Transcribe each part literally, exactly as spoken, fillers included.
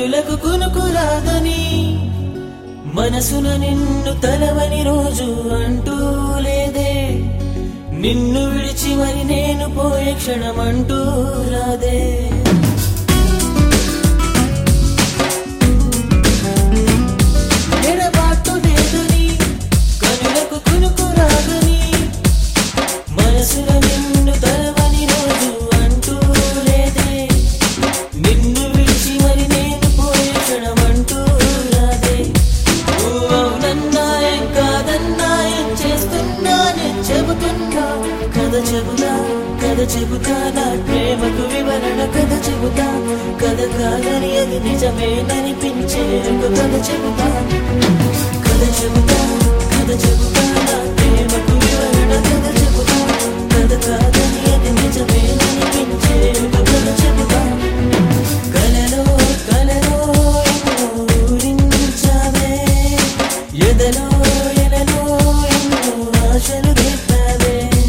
కనులకు కునుకురాదని మనసున నిన్ను తలవని రోజు అంటూ లేదే నిన్ను విడిచి మరి నేను పోయే క్షణమంటూ రాదే ఎడబాటు లేదని కనులకు కునుకురాదని మనసున నిన్ను తలవని రోజు అంటూ లేదే నిన్ను విడిచి మరి నేను పోయే క్షణమంటూ రాదే అవునన్నా ఏం కాదన్నా ఏం చేస్తున్నా నేను చెబుతున్నా కథ చెబుతా కథ చెబుతా నా ప్రేమకు వివరణ కథ చెబుతా కథ కాదని అది నిజమేననిపించే ఒక కథ చెబుతా కథ చెబుతా కథ చెబుతా నా ప్రేమకు వివరణ కథ చెబుతా కథ కాదని అది నిజమేననిపించే ఒక కథ చెబుతా కలలో కలలో ఎన్నో ఊరించావే ఎదలో ఎలలో ఎన్నో ఆశలు రేపావే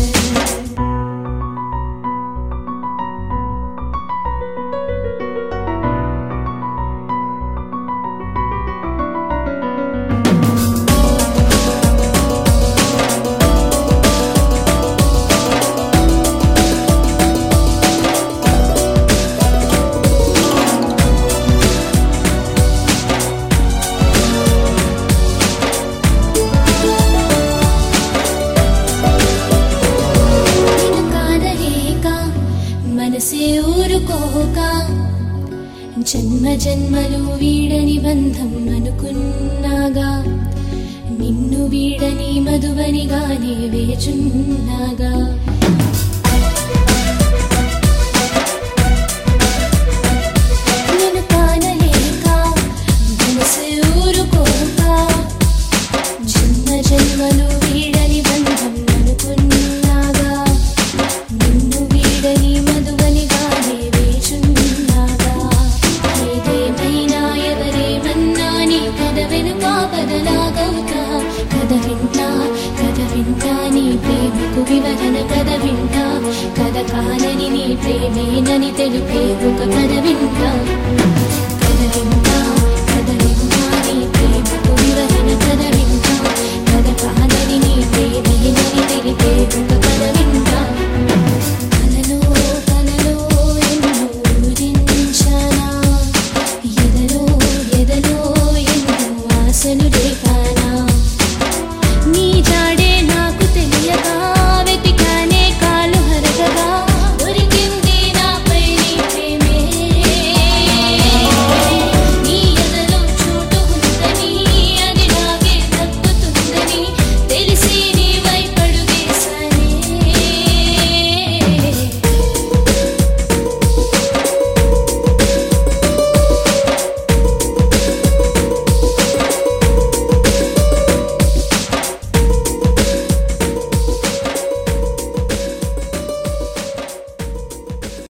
మనసే ఊరుకోక జన్మ జన్మలు వీడని బంధం అనుకున్నాగా నిన్ను వీడని మధువనిగానే వేచున్నాగా నిన్ను కానలేక మనసే ఊరుకోక జన్మ జన్మలు వీడని బంధం అనుకున్నాగా నిన్ను వీడని మధువనిగానే వేచున్నాగా ఏదేమైనా ఎవరేమన్నా నీ కథ వెనుక బదలాగవుతా కథ వింటా కథ వింటా నీ ప్రేమకు వివరణ కథ వింటా కథ కానని నీ ప్రేమేనని తెలిపే ఒక కథ వింటా